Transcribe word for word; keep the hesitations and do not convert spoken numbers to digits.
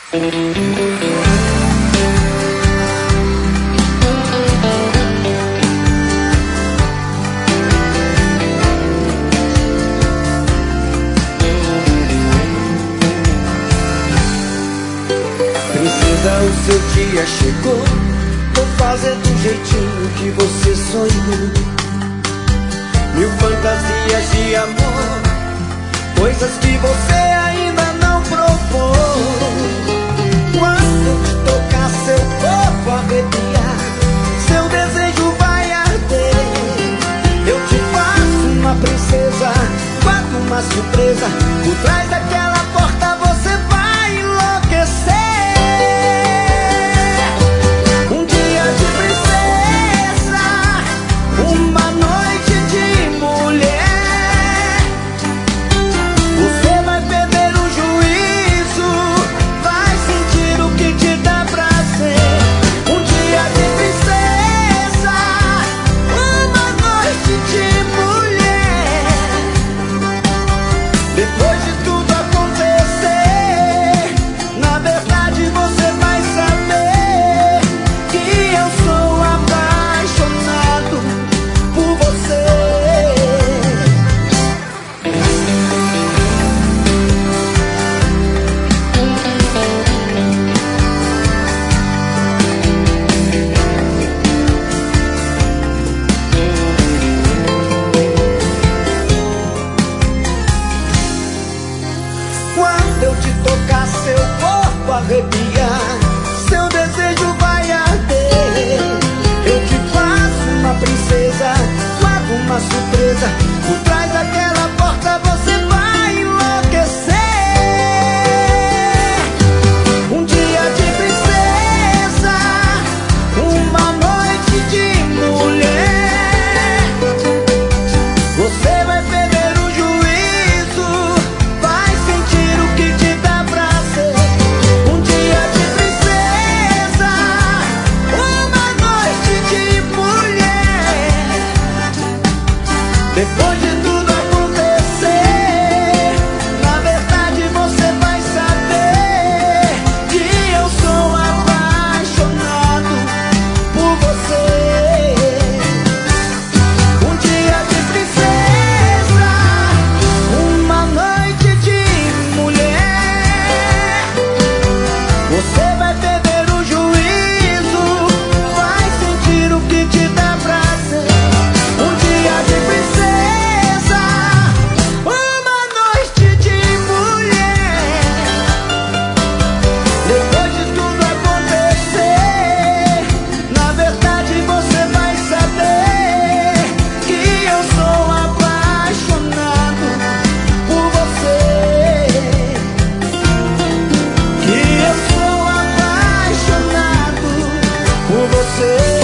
Princesa, o seu dia chegou. Vou fazer do jeitinho que você sonhou. Mil fantasias de amor, coisas que você ainda não provou. Quando eu te tocar, seu corpo arrepiar, seu desejo vai arder. Eu te faço uma princesa, guardo uma surpresa. Por trás daquela porta você vai enlouquecer. Um dia de princesa, uma noite de mulher. Você vai perder o juízo, vai sentir o que te dá prazer. Um dia de princesa, uma noite de mulher. Depois de tudo acontecer, na verdade você vai saber que eu sou apaixonado por você. Quando eu te tocar, seu corpo arrepiar, seu desejo vai arder. Eu te faço uma princesa, guardo uma surpresa. Por trás daquela porta você vai enlouquecer. Um dia de princesa, uma noite de mulher. Você vai perder o juízo, vai sentir o que te dá prazer. Um dia de princesa, uma noite de mulher. Depois de tudo acontecer, na verdade você vai saber que eu sou apaixonado por você. Um dia de princesa, uma noite de mulher. Você vai perder o juízo, vai sentir o que te dá prazer. Um dia de princesa, uma noite de mulher. Depois de tudo acontecer, na verdade você vai saber que eu sou apaixonado por você. Que eu sou apaixonado por você.